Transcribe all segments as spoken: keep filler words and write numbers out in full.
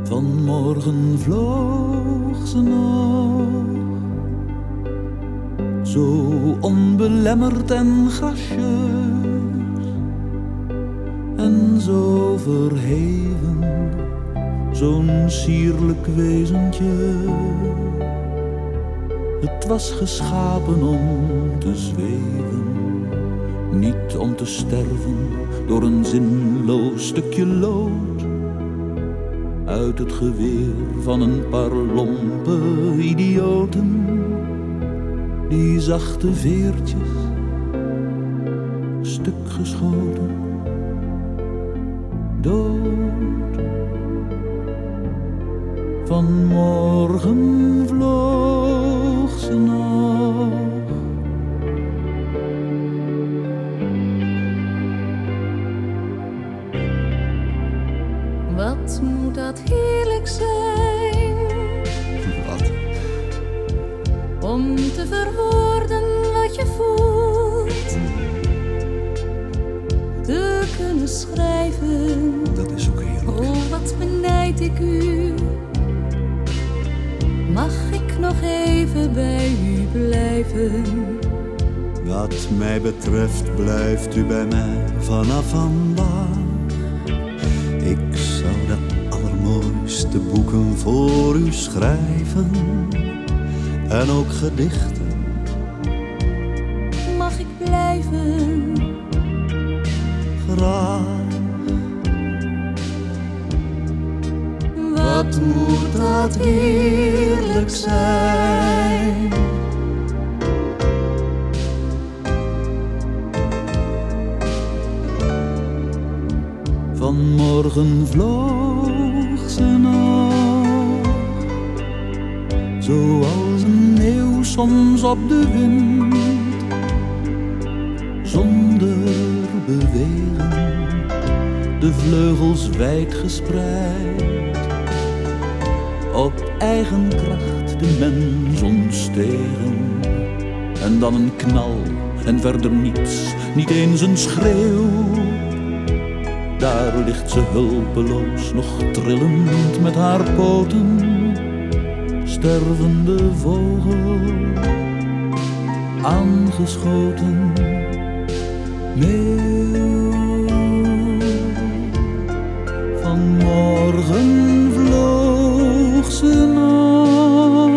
Vanmorgen vloog ze nog, zo onbelemmerd en gracieus en zo verheven, zo'n sierlijk wezentje. Het was geschapen om te zweven, niet om te sterven door een zinloos stukje lood uit het geweer van een paar lompe idioten. Die zachte veertjes, stuk geschoten, dood. Vanmorgen vloog ze nog. Wat moet dat heerlijk zijn? Wat? Om te verwoorden wat je voelt, te kunnen schrijven. Dat is ook heerlijk. Oh, wat benijd ik u. Mag ik nog even bij u blijven? Wat mij betreft blijft u bij mij vanaf vandaag. Ik zou de allermooiste boeken voor u schrijven en ook gedichten. Mag ik blijven? Graag. Wat moet dat heerlijk zijn? Vanmorgen vloog ze nog, zoals een eeuw soms op de wind, zonder bewegen, de vleugels wijd gespreid, op eigen kracht de mens ontstegen. En dan een knal en verder niets, niet eens een schreeuw. Daar ligt ze hulpeloos, nog trillend met haar poten, stervende vogel, aangeschoten meeuw. Vanmorgen vloog ze nog.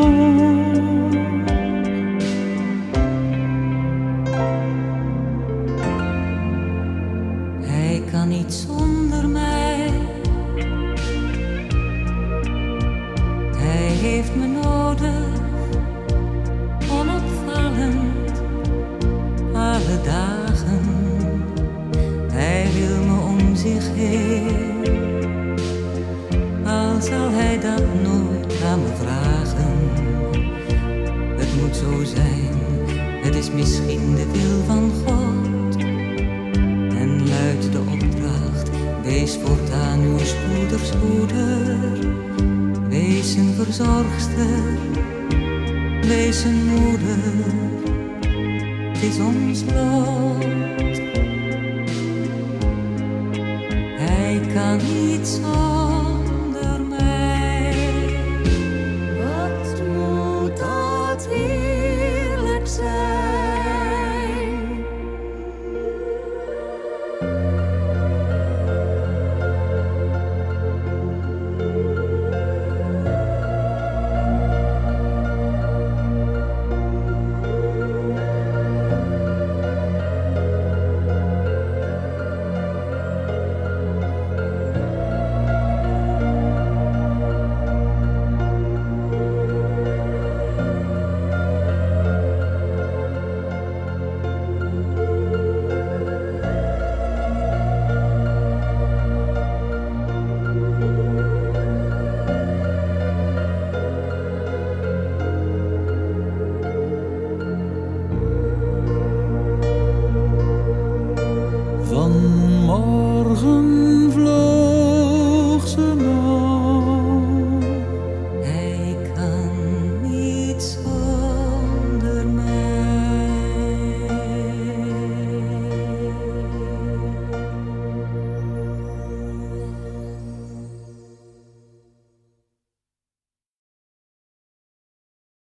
Hij kan niet zonder mij. Hij heeft me nodig, onopvallend, alle dagen. Hij wil me om zich heen, al zal hij dat nooit aan me vragen. Het moet zo zijn, het is misschien de wil van God. En luidt de opdracht, wees voortaan uw spoeders moeder. Wees een verzorgster, wees een moeder. Het is ons lot. Hij kan niet zonder mij. Wat moet dat heerlijk zijn? Vanmorgen